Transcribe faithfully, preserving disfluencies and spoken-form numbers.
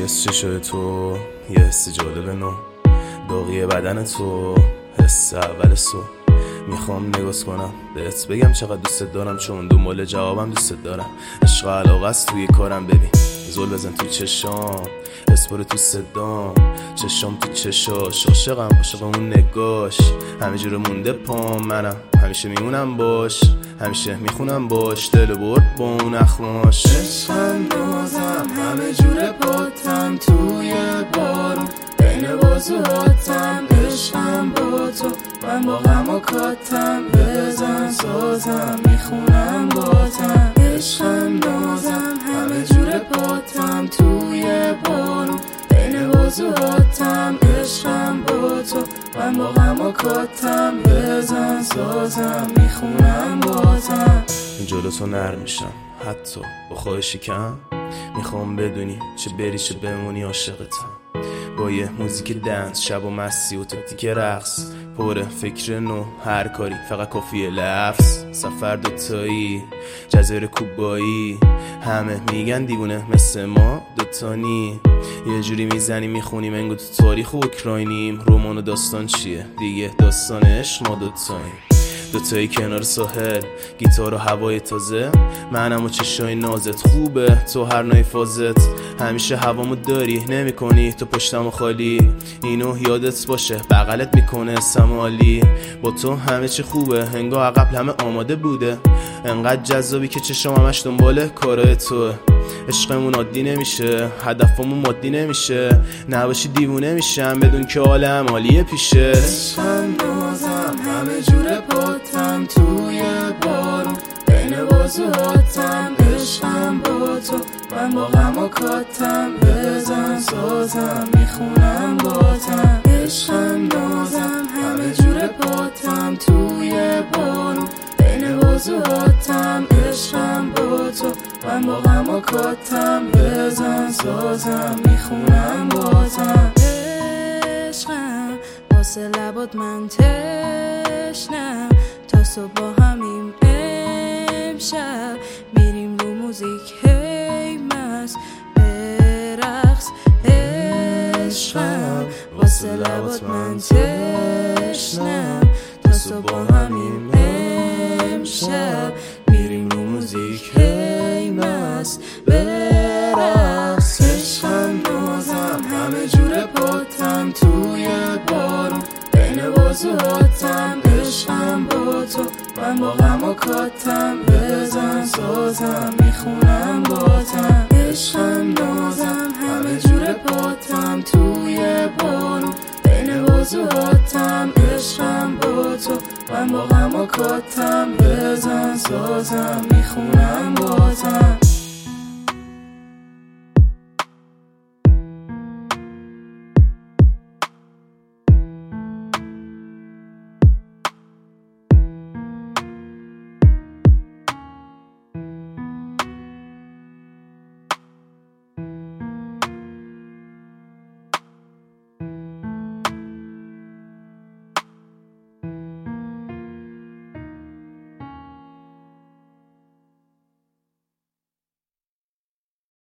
حس چشای تو، یه حس جالب نو، داغی بدن تو، حس اول سو. میخوام نگاز کنم بهت بگم چقدر دوست دارم، چون دنبال جوابم دوست دارم. عشق علاقه است توی کارم، ببین زل بزن تو چشام، اسپر تو صدام، چشام تو چشاش، عاشقم عاشق اون نگاش. همه جوره مونده پام، منم همیشه میمونم باش، همیشه میخونم باش، دل برد با اون اخماش. عشقم نازم همه جوره پاتم، توی بارون بین بازوهاتم. عشقم با تو، من با غم و کاتم، بزن سازم میخونم باتم. عشقم نازم همه جوره پاتم، توی بارون بین بازوهاتم. عشقم با تو، من با غم و کاتم، بزن سازم میخونم باتم. جلو تو نرم میشم حتی با خواهشی کم، میخوام بدونی چه بری چه بمونی عاشقتم. با یه موزیک دنس، شب و مستی و تاکتیک رقص، پر فکر نو هر کاری فقط کافیه لفظ. سفر دوتایی جزایر کوبایی، همه میگن دیوونه مثل ما دوتانی. یه جوری میزنی میخونیم انگار تو تاریخ اوکراینیم. رمان و داستان چیه دیگه، داستان عشق ما دوتاییم. دوتایی کنار ساحل، گیتار و هوای تازه، منم و چشای نازت. خوبه تو هر نوع فازت، همیشه هوامو داری نمی کنی تو پشتم و خالی. اینو یادت باشه بغلت میکنه سمالی. با تو همه چی خوبه، انگار قبل همه آماده بوده. انقدر جذابی که چشام همش دنباله کارای توه. عشقمون عادی نمیشه، هدفمون مادی نمیشه. نباشی دیوونه میشم بدون که عالم عالیه پیشه. عشقم نازم همه جوره پاتم، توی بارون بین بازوهاتم. عشقم با تو، من با غم و کاتم، بزن سازم میخونم باتم. عشقم نازم همه جوره پاتم، توی بارون بین بازوهاتم. عشقم با تو، من با غم و کاتم، بزن سازم میخونم باتم. عشقم واسه لبات من تشنم، تا صبح با همیم امشب. میریم رو موزیک هی مست برقص. عشقم واسه لبات من تشنم، تا صبح با همیم امشب. میریم رو موزیک هی مست برقص. عشقم نازم همه جوره پاتم، توی بارون بین بازوهاتم. عشقم با تو، من با غم و کاتم، بزن سازم میخونم باتم. عشقم نازم همه جوره پاتم، توی بارون بین بازوهاتم. عشقم با تو، من با غم و کاتم، بزن سازم میخونم باتم.